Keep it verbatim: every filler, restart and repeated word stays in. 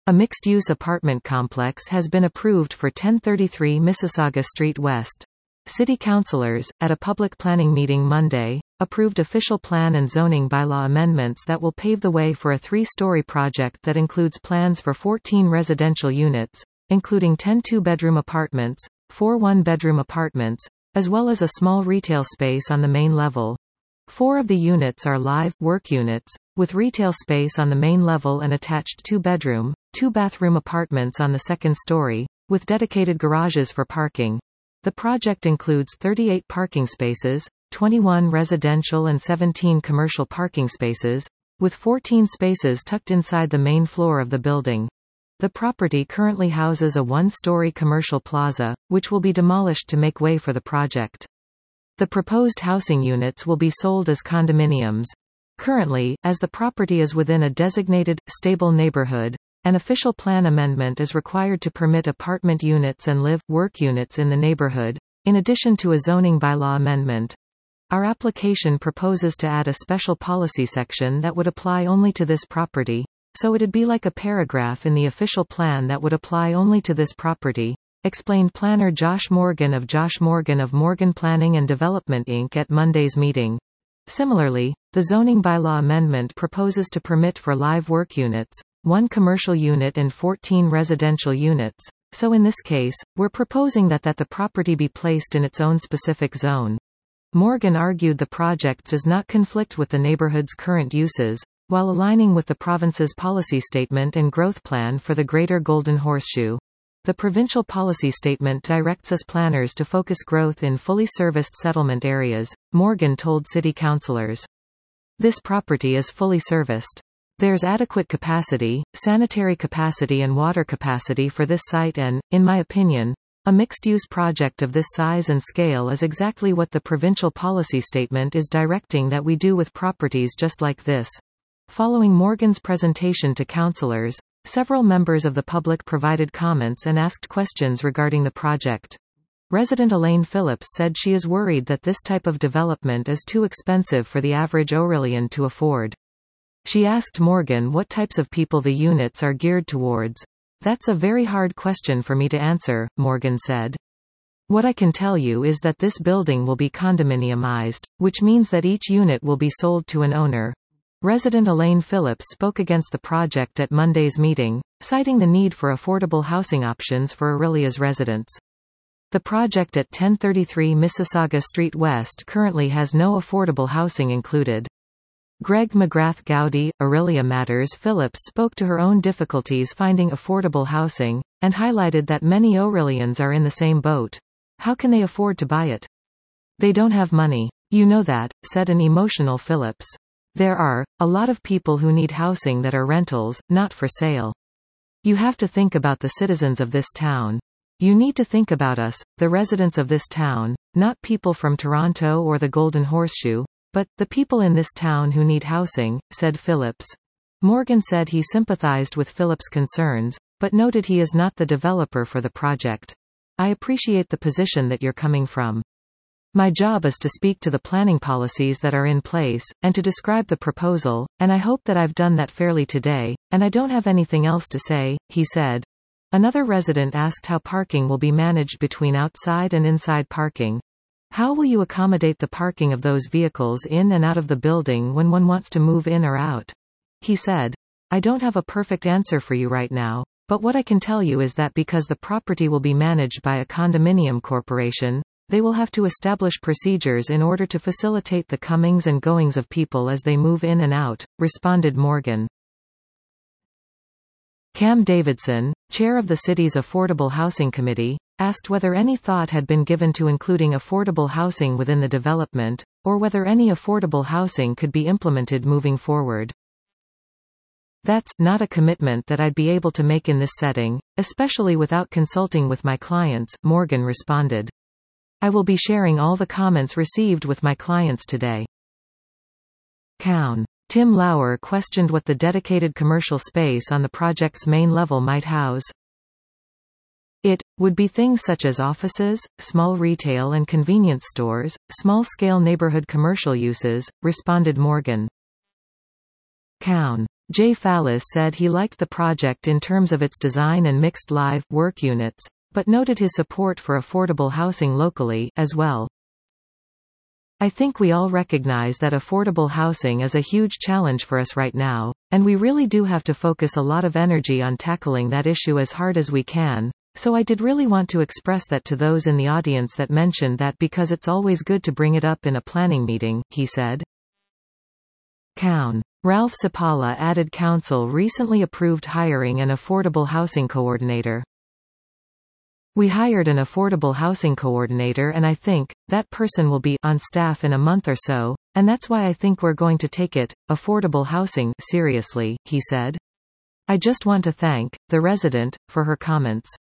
A mixed-use apartment complex has been approved for ten thirty-three Mississauga Street West. City councillors, at a public planning meeting Monday, approved official plan and zoning bylaw amendments that will pave the way for a three-story project that includes plans for fourteen residential units, including ten two-bedroom apartments, four one-bedroom apartments, as well as a small retail space on the main level. Four of the units are live, work units, with retail space on the main level and attached two-bedroom, two-bathroom apartments on the second story, with dedicated garages for parking. The project includes thirty-eight parking spaces, twenty-one residential and seventeen commercial parking spaces, with fourteen spaces tucked inside the main floor of the building. The property currently houses a one-story commercial plaza, which will be demolished to make way for the project. The proposed housing units will be sold as condominiums. Currently, as the property is within a designated, stable neighborhood, an official plan amendment is required to permit apartment units and live-work units in the neighborhood, in addition to a zoning bylaw amendment. Our application proposes to add a special policy section that would apply only to this property, so it'd be like a paragraph in the official plan that would apply only to this property, explained planner Josh Morgan of Josh Morgan of Morgan Planning and Development Incorporated at Monday's meeting. Similarly, the zoning bylaw amendment proposes to permit for live work units, one commercial unit and fourteen residential units, so in this case, we're proposing that that the property be placed in its own specific zone. Morgan argued the project does not conflict with the neighborhood's current uses, while aligning with the province's policy statement and growth plan for the Greater Golden Horseshoe. The provincial policy statement directs us planners to focus growth in fully serviced settlement areas, Morgan told city councillors. This property is fully serviced. There's adequate capacity, sanitary capacity and water capacity for this site and, in my opinion, a mixed-use project of this size and scale is exactly what the provincial policy statement is directing that we do with properties just like this. Following Morgan's presentation to councillors, several members of the public provided comments and asked questions regarding the project. Resident Elaine Phillips said she is worried that this type of development is too expensive for the average Orillian to afford. She asked Morgan what types of people the units are geared towards. That's a very hard question for me to answer, Morgan said. What I can tell you is that this building will be condominiumized, which means that each unit will be sold to an owner. Resident Elaine Phillips spoke against the project at Monday's meeting, citing the need for affordable housing options for Orillia's residents. The project at ten thirty-three Mississauga Street West currently has no affordable housing included. Greg McGrath Gowdy, Orillia Matters Phillips spoke to her own difficulties finding affordable housing, and highlighted that many Orillians are in the same boat. How can they afford to buy it? They don't have money. You know that, said an emotional Phillips. There are a lot of people who need housing that are rentals, not for sale. You have to think about the citizens of this town. You need to think about us, the residents of this town, not people from Toronto or the Golden Horseshoe, but the people in this town who need housing, said Phillips. Morgan said he sympathized with Phillips' concerns, but noted he is not the developer for the project. I appreciate the position that you're coming from. My job is to speak to the planning policies that are in place, and to describe the proposal, and I hope that I've done that fairly today, and I don't have anything else to say, he said. Another resident asked how parking will be managed between outside and inside parking. How will you accommodate the parking of those vehicles in and out of the building when one wants to move in or out? He said. I don't have a perfect answer for you right now, but what I can tell you is that because the property will be managed by a condominium corporation, they will have to establish procedures in order to facilitate the comings and goings of people as they move in and out, responded Morgan. Cam Davidson, chair of the city's Affordable Housing Committee, asked whether any thought had been given to including affordable housing within the development, or whether any affordable housing could be implemented moving forward. That's not a commitment that I'd be able to make in this setting, especially without consulting with my clients, Morgan responded. I will be sharing all the comments received with my clients today. Cown. Tim Lauer questioned what the dedicated commercial space on the project's main level might house. It would be things such as offices, small retail and convenience stores, small-scale neighborhood commercial uses, responded Morgan. Cown. Jay Fallis said he liked the project in terms of its design and mixed live work units, but noted his support for affordable housing locally, as well. I think we all recognize that affordable housing is a huge challenge for us right now, and we really do have to focus a lot of energy on tackling that issue as hard as we can, so I did really want to express that to those in the audience that mentioned that because it's always good to bring it up in a planning meeting, he said. Cown. Ralph Sapala added council recently approved hiring an affordable housing coordinator. We hired an affordable housing coordinator and I think that person will be on staff in a month or so, and that's why I think we're going to take it, affordable housing, seriously, he said. I just want to thank the resident for her comments.